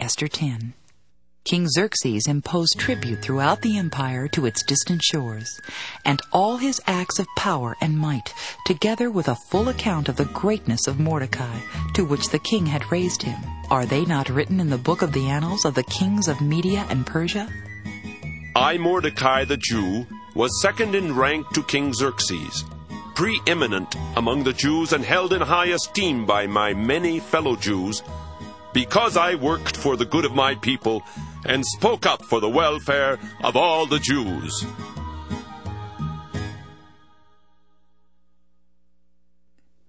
Esther 10. King Xerxes imposed tribute throughout the empire to its distant shores, and all his acts of power and might, together with a full account of the greatness of Mordecai, to which the king had raised him, are they not written in the book of the annals of the kings of Media and Persia? I, Mordecai the Jew, was second in rank to King Xerxes, preeminent among the Jews and held in high esteem by my many fellow Jews, because I worked for the good of my people and spoke up for the welfare of all the Jews.